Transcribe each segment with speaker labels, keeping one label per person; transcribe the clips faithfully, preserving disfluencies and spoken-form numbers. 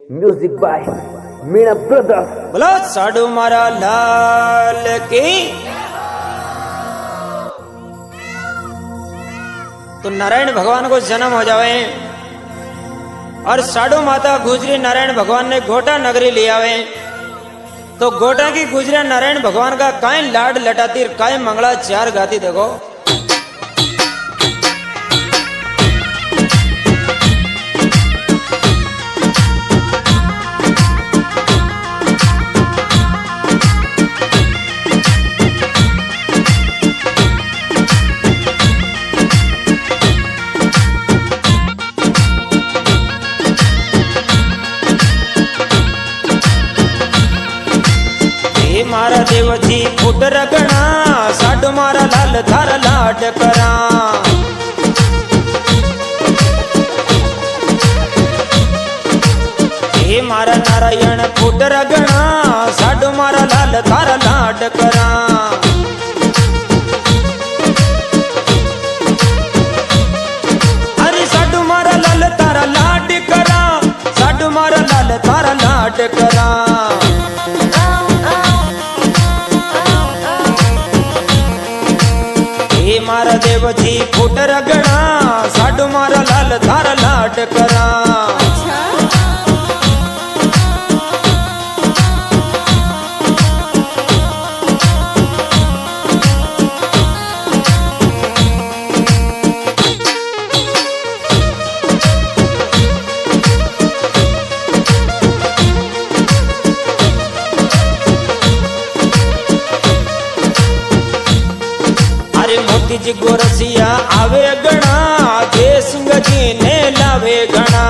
Speaker 1: Music by Meena brothers.
Speaker 2: बोलो साडू मारा लाल की। तो नारायण भगवान को जन्म हो जावे और साडू माता गुजरी नारायण भगवान ने गोटा नगरी ले आवे। तो गोटा की गुजरे नारायण भगवान का काय लाड लटाती काय मंगला चार गाती। देखो मारा देवजी फुट रगना साडू मारा लाल थार लाड करा। हे मारा नारायण फुट रगना साडू मारा लाल थार लाड करा। अरे साडू मारा लाल थारा लाड करा, साडू मारा लाल थारा लाड करा। मारा देवजी फुट रगना साडू मारा लाल थार लाड करा। जी गोरसिया आवे गणा जय सिंह जी ने लावे गणा।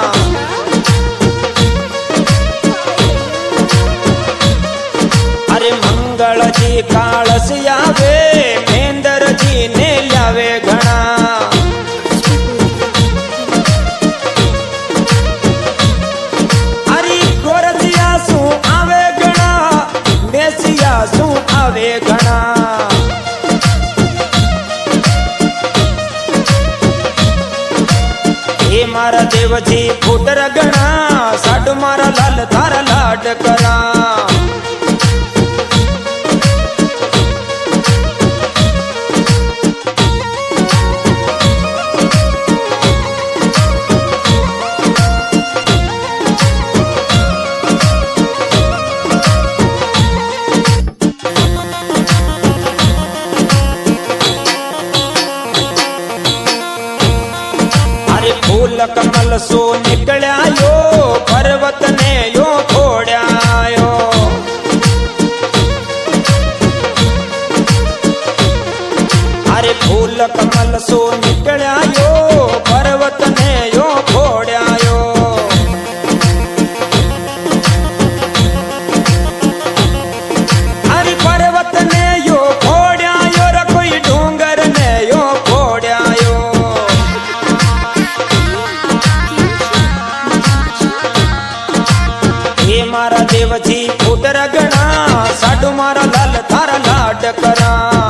Speaker 2: अरे मंगल जी कालस आवे मेंदर जी ने लावे गणा। अरे गोरसिया सु आवे गणा मेसिया सु आवे गणा। मारा देवजी फुट रगना साडू मारा लाल थारा लाड करा। फूल कमल सो निकल्या यो पर्वत ने यो फोड़ा यो। अरे फूल कमल सो निकल्या यो पर्वत ने यो फोड़ा यो। अरे पर्वत ने यो फोड़ा यो रे कोई डूंगर ने यो फोड़ा यो। मारा देवजी फुट रगना साडू मारा लाल थारा लाड करा।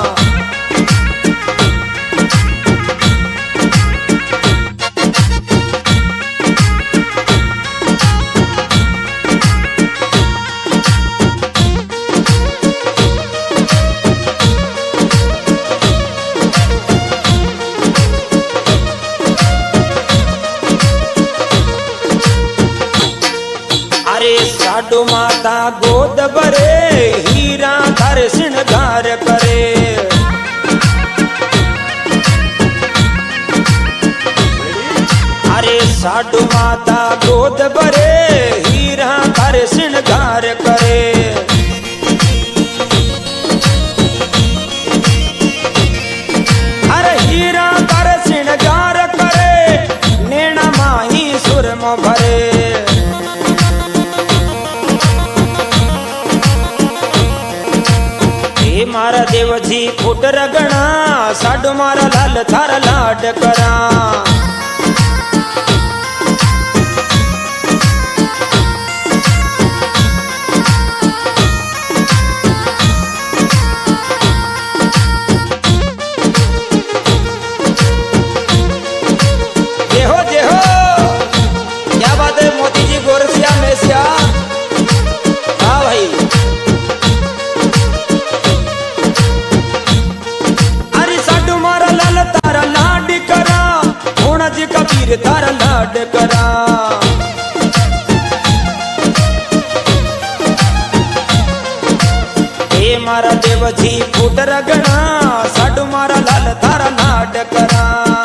Speaker 2: साडू माता गोद भरे हीरा धर श्रृंगार करे। अरे साडू माता गोद भरे हीरा धर श्रृंगार करे। अरे हीरा धर श्रृंगार करे नैना माही सुरम भरे। मारा देवजी फुट रगना साडू मारा लाल थारा लाड करा। जे हो जे हो क्या बात है मोती जी गोरसिया में मारा देवजी फूट रगना साडू मारा लाल थारा लाड करा।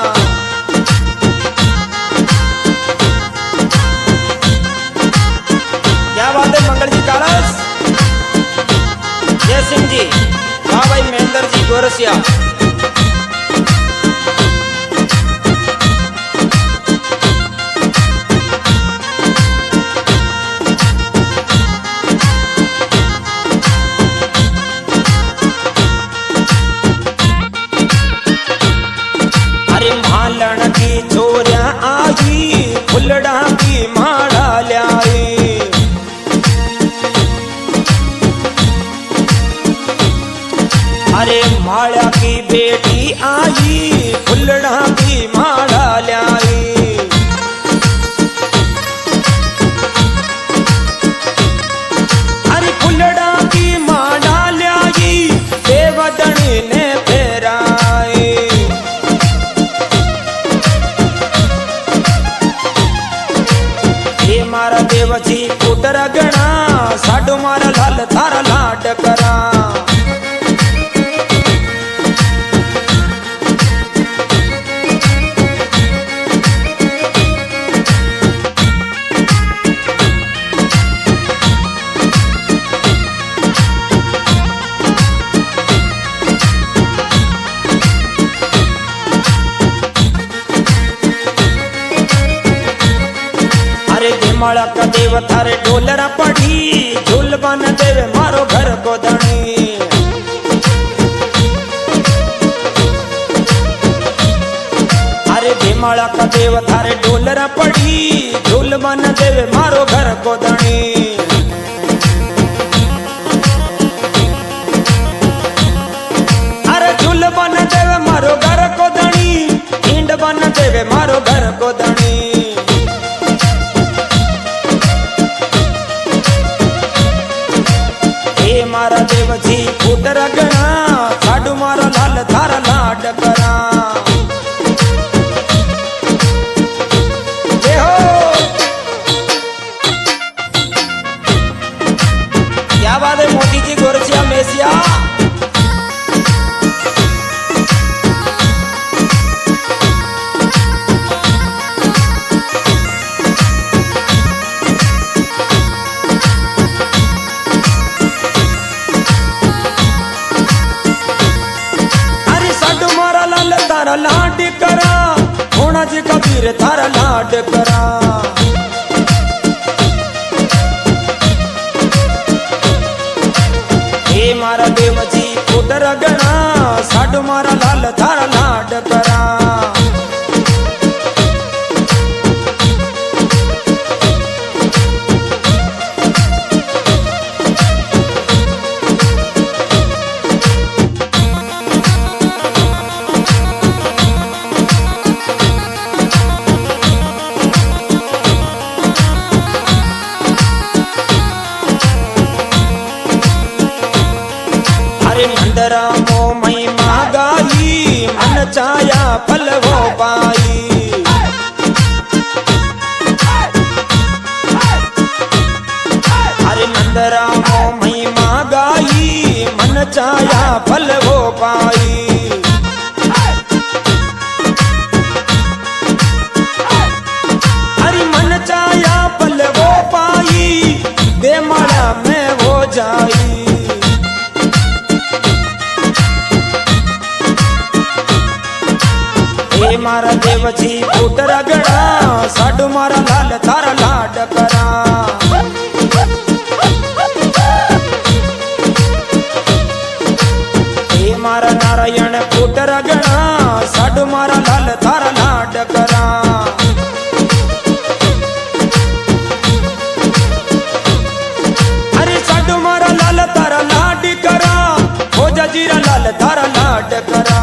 Speaker 2: क्या बात है मंगल जी कालस जय सिंह जी हाँ भाई महेंद्र जी गोरसिया। मालन की छोरिया आई फुलड़ा की माला ल्याई। अरे माला की बेटी आई फुलड़ा की माला ल्याई। अरे फुलड़ा की माला ल्याई देवदनी ने फेराई। मारा देवजी फूट रगना साडू मारा लाल थारा लाड करा। माला का देव थारे डोलरा पड़ी झूल बन देवे मारो घर को धनी। अरे भीमाला का देव थारे डोलरा पड़ी झूल बन देवे मारो घर को धनी। अरे झूल बन देवे मारो घर को धनी इंड बन देवे मारो घर को धनी। मारा देवजी फूट रगना साडू मारा लाल थारा लाड करा। क्या बात है मोदी जी गोरसिया मेसिया। थारा लाड करा होना जी कबीर थारा लाड करा। हे मारा देवजी फूट रगना साडू मारा लाल थारा लाड करा। मंदरा मो महिमा गाई मन चाया फल वो पाई। अरे मंदरा मो महिमा गाई मन चाया फल वो पाई। अरे मन चाया फल वो पाई दे माला में वो जाई। मारा देवजी फूट रगड़ा साडू मारा लाल थारा लाड करा। हे मारा नारायण फूट रगड़ा साडू मारा लाल थारा लाड करा। अरे साडू मारा लाल थारा लाड करा हो जजीरा लाल थारा लाड करा।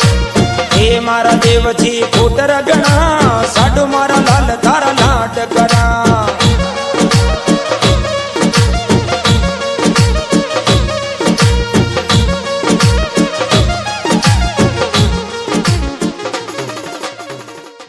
Speaker 2: मारा देवजी फूट रगना साडू मारा लाल थारा लाड करा।